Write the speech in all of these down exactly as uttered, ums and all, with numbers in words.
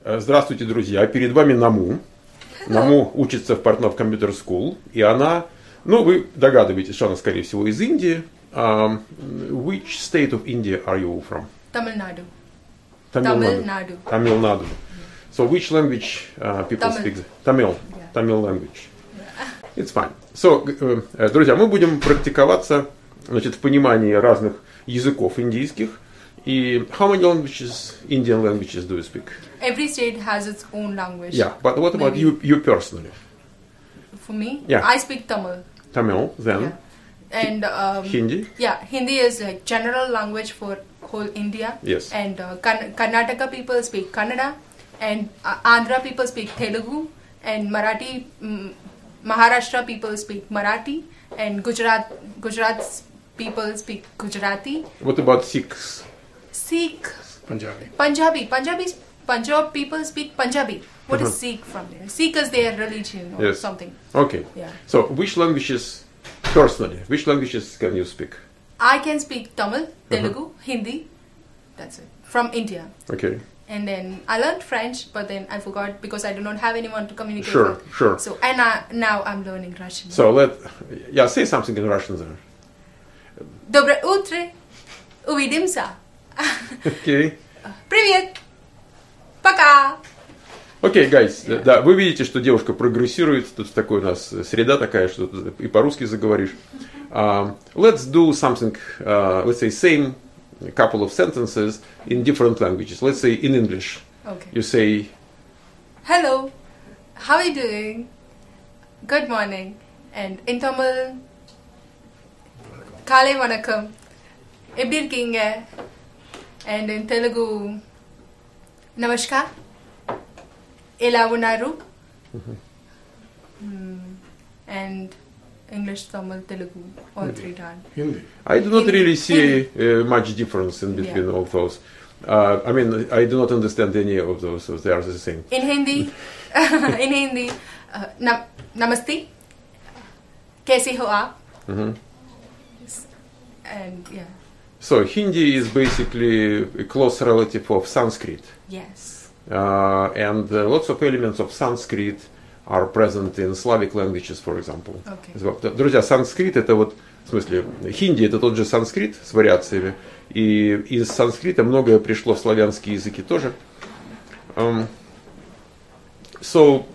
Здравствуйте, друзья. Перед вами Наму. Наму учится в Portnov Computer School. И она, ну, вы догадываетесь, что она, скорее всего, из Индии. Um, which state of India are you from? Tamil Nadu. Tamil, Tamil Nadu. Nadu. Tamil Nadu. So which language uh, people Tamil. speak? Tamil. Yeah. Tamil language. Yeah. It's fine. So, uh, друзья, мы будем практиковаться, значит, в понимании разных языков индийских. И how many languages, Indian languages do you speak? Every state has its own language. Yeah, but what about Maybe. you, you personally? For me, Yeah. I speak Tamil. Tamil, then Yeah. And um, Hindi? Yeah, Hindi is like general language for whole India. Yes. And uh, Karn- Karnataka people speak Kannada, and uh, Andhra people speak Telugu, and Marathi, um, Maharashtra people speak Marathi, and Gujarat Gujarat people speak Gujarati. What about Sikhs? Sikh, Punjabi. Punjabi, Punjabi, Punjab people speak Punjabi. What Uh-huh. is Sikh from there? Sikh is their religion or Yes. something. Okay. Yeah. So which languages, personally, which languages can you speak? I can speak Tamil, Uh-huh. Telugu, Hindi. That's it. From India. Okay. And then I learned French, but then I forgot because I do not have anyone to communicate Sure, with. sure. So and I, now I'm learning Russian. So let, yeah, say something in Russian there. Доброе утро. Увидимся. Okay. Привет. Пока. Окей, okay, guys, да. да, вы видите, что девушка прогрессирует, тут такой у нас среда такая, что и по-русски заговоришь. Uh, let's do something, uh, let's say same couple of sentences in different languages. Let's say in English. Okay. You say, Hello. How are you doing? Good morning. And in Tamil, Kale Vanakkam. எப்படி இருக்கீங்க? And in Telugu, Namaskar. Ela unaru. Mm. And English, Tamil, Telugu, all three done. Hindi. I do not Hindi. really see uh, much difference in between Yeah. all those. Uh, I mean, I do not understand any of those, so they are the same. In Hindi, in Hindi, uh, nam- Namaste. Kaise ho aap? Mhm. And yeah, So Hindi is basically a close relative of Sanskrit. yes. Uh, and uh, lots of elements of Sanskrit are present in Slavic languages, for example. Okay. as well. Друзья, санскрит это вот, в смысле, хинди это тот же санскрит с вариациями, и из санскрита многое пришло в славянские языки тоже. Um, so,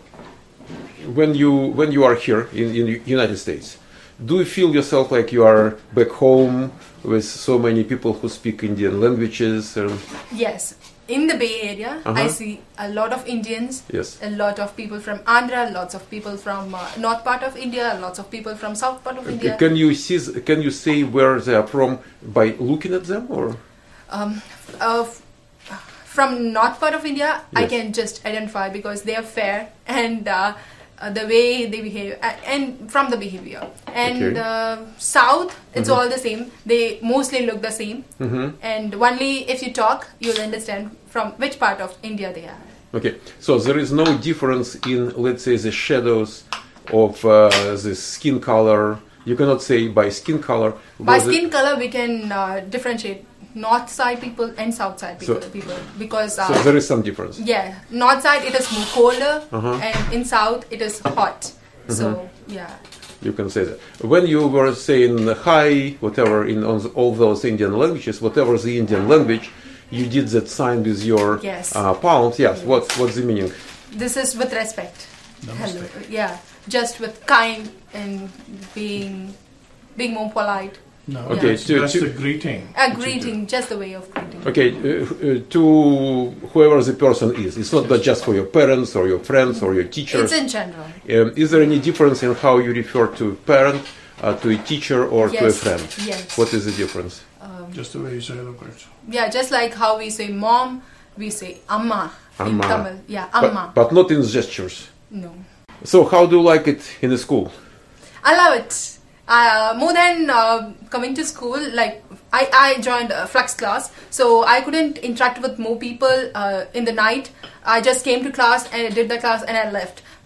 when you when you are here in in United States, do you feel yourself like you are back home with so many people who speak Indian languages? And, Yes. In the Bay Area, Uh-huh. I see a lot of Indians, yes. a lot of people from Andhra, lots of people from uh, north part of India, lots of people from south part of India. Can you see? Can you say where they are from by looking at them, or? Um, uh, f- from north part of India, I Yes. can just identify because they are fair and uh, uh, the way they behave, uh, and from the behavior. And Okay. uh, south, it's Mhm. all the same. They mostly look the same. Mm-hmm. And only if you talk, you'll understand from which part of India they are. Okay, so there is no difference in, let's say, the shadows of uh, the skin color. You cannot say by skin color. By was it- skin color, we can uh, differentiate north side people and south side people, So- people because uh, So there is some difference. yeah, north side it is more colder, Uh-huh. and in south it is hot. So yeah, You can say that. When you were saying hi, whatever, in on the- all those Indian languages, whatever the Indian language, you did that sign with your Yes. uh, palm. Yes. What what's the meaning? this is with respect. Namaste. Hello, yeah, just with kind and being being more polite. No, Okay, that's, to- that's to- the greeting. A that you greeting, just the way of greeting. Okay, uh, uh, to whoever the person is. It's not that just for your parents or your friends or your teachers. It's in general. Um, is there any difference in how you refer to parent, uh, to a teacher, or to a Yes, friend? yes. What is the difference? Um, do. Just the way you say the words. yeah, just like how we say mom, we say amma, in Amma. Tamil. Yeah, But, amma. but not in gestures. no. So how do you like it in the school? I love it. Uh, more than uh, coming to school, like I, I joined a flux class, so I couldn't interact with more people uh, in the night. I just came to class and I did the class and I left.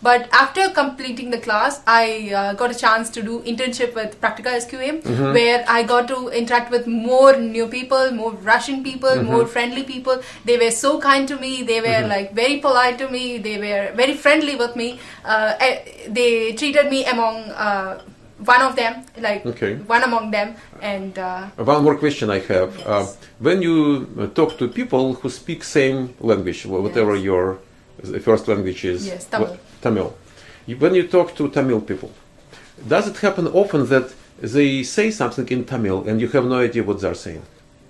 But after completing the class, I uh, got a chance to do internship with Praktika S Q M, Mm-hmm. where I got to interact with more new people, more Russian people, Mm-hmm. more friendly people. They were so kind to me. They were like very polite to me. They were very friendly with me. Uh, eh, they treated me among uh, one of them, like Okay. one among them, and uh, One more question I have. Uh, when you uh, talk to people who speak same language, wh- whatever Yes. your uh, first language is, Yes, Tamil. wh- Tamil. You- When you talk to Tamil people, does it happen often that they say something in Tamil and you have no idea what they're saying?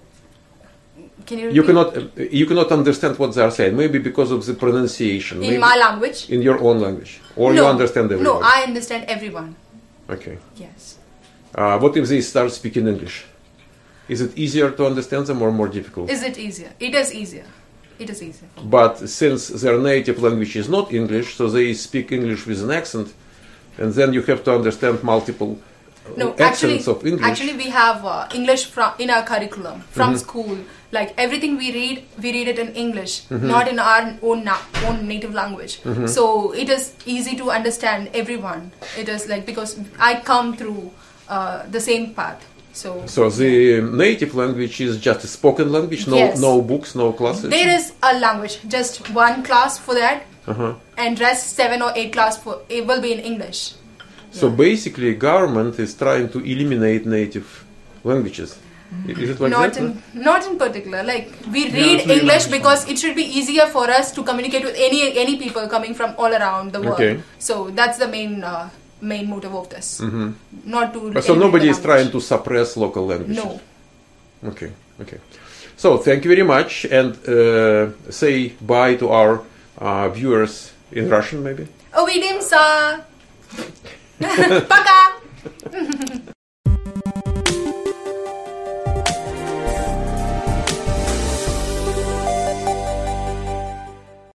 can you You repeat? cannot, uh, you cannot understand what they're saying. Maybe because of the pronunciation. in maybe my language? in your own language, or you No. understand everyone. No, I understand everyone. Okay. Yes. Uh, what if they start speaking English? Is it easier to understand them or more difficult? Is it easier? It is easier. It is easier. But since their native language is not English, so they speak English with an accent, and then you have to understand multiple uh, No, actually, accents of English. actually we have uh, English from in our curriculum from Mm-hmm. school. Like everything we read, we read it in English, Mm-hmm. not in our own na- own native language. So it is easy to understand everyone. It is like because I come through uh, the same path. So, So the native language is just a spoken language, no Yes. no books, no classes. there is a language, just one class for that, Uh-huh. and rest seven or eight class for it will be in English. So basically, government is trying to eliminate native languages. I- Is it like not that? in not in particular. Like we Yeah, read it's really English nice because it should be easier for us to communicate with any any people coming from all around the world. Okay. So that's the main uh, main motive of this. Not to. But so eliminate nobody the is trying language. to suppress local languages. No. Okay, okay. So thank you very much, and uh, say bye to our uh, viewers in Russian, maybe. Увидимся. Пока.